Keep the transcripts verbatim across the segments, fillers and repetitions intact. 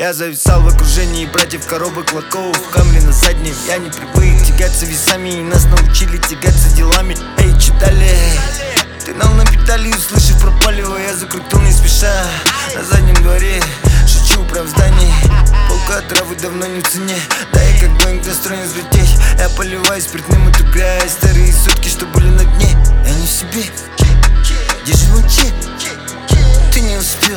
Я зависал в окружении братьев, коробок, лаков, камни на заднем. Я не привык тягаться весами, и нас научили тягаться делами. Эй, че далее? Ты нам на педали, услышав про палево, я закрутил не спеша. На заднем дворе, шучу прям в здании. Полка травы давно не в цене. Да я как Боинг настроен взлететь. Я поливаю спиртным эту грязь. Старые сутки, что были на дне. Я не в себе. Где же мой чек? Ты не успел.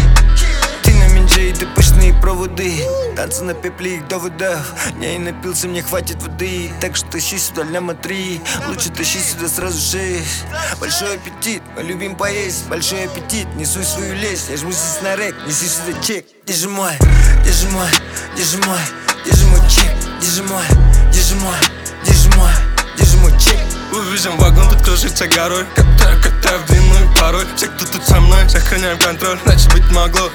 Ты на минже и ты пышные проводы. Танцы на пепле их доводов. Я и напился, мне хватит воды. Так что тащи сюда ляма три. Лучше тащи сюда сразу шесть. Большой аппетит, мы любим поесть. Большой аппетит, несу свою лесть. Я жму здесь на рэк, неси сюда чек. Где же мой, где же мой, где же мой, где же мой чек? Где же мой, где же мой, где же мой, где же мой чек? Увидим вагон, тут кружится горой. Катаю, катаю в длинную порой. Все, кто тут со мной, сохраняем контроль. Иначе быть могло.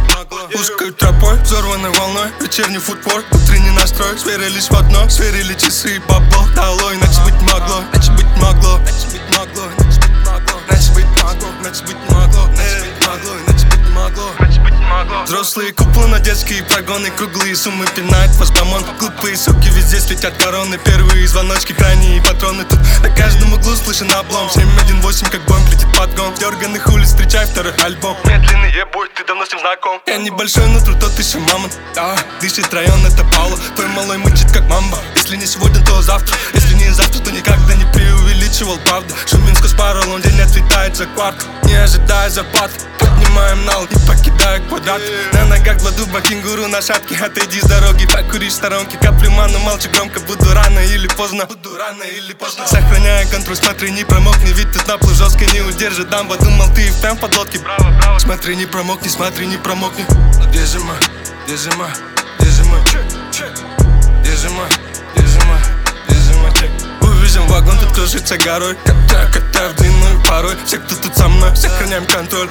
Узкой тропой, взорванной волной. Вечерний футбол, утренний настрой. Сверились в одно, сверили часы и бабло. Дало, иначе быть могло. Иначе быть могло. Иначе быть могло. Иначе быть могло. Иначе быть могло. Иначе быть могло. Иначе быть могло. Иначе быть могло. Иначе быть могло. Взрослые куплы на детские прогоны. Круглые суммы пинает ваш помон. Глупые суки везде слетят короны. Первые звоночки, крайние патроны. Тут на каждом углу слышен облом. семь один восемь, как бомб летит подгон. Дерганых улиц, встречай второй альбом. Медленный ебой, ты давно с ним знаком. Я небольшой, но труд, тот еще мамонт. А, дышит район, это Пауло. Твой малой мычит, как мамба. Если не сегодня, то завтра. Если не завтра, то никогда не преувеличивал, правда. Шуминску спарол, он день отлетает за кварт. Не ожидая зарплат. Поднимаем нал, не покидая квадрат. На ногах два дуба, кенгуру на шапке. Отойди с дороги, покури в сторонке. Каплю ману, молчу громко, буду рано или поздно. Буду рано или поздно. Сохраняя контроль, смотри, не промокни. Ведь ты наплыв жестко не удержит дамба. Думал, ты и впрямь под лодки. Браво, браво. Смотри, не промокни, смотри, не промокни. Где же мой, где же мой, где же мой чек, чек? Где же мой, где же мой, где же мой чек? Увидим вагон, тут кружится горой. Катаю, катаю в длинную порой. Все, кто тут со мной, сохраняем контроль.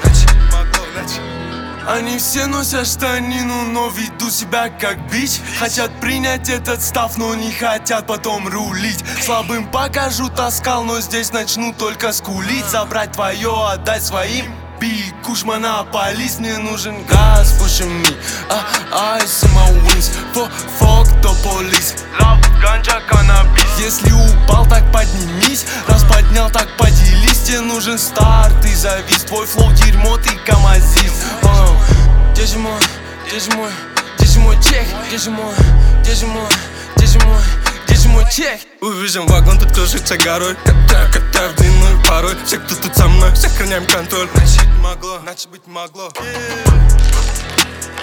Они все носят штанину, но ведут себя как бич. Хотят принять этот став, но не хотят потом рулить. Слабым покажу таскал, но здесь начну только скулить. Забрать твое, отдать своим. Big Kush монополист, мне нужен газ, pushing me. I see my wings, for fuck the police. Love, ганджа, каннабис. Если упал, так поднимись. Раз поднял, так поделись. Тебе нужен старт и завис. Твой флоу дерьмо, ты камазист. Где же мой, где же мой, где же мой чек? Где же мой, где же мой, где же мой, где же мой чек? Увидим вагон, тут кружится горой. Катаю, катаю в длинную порой. Все, кто тут со мной, сохраняем контроль. Иначе быть могло, иначе быть могло.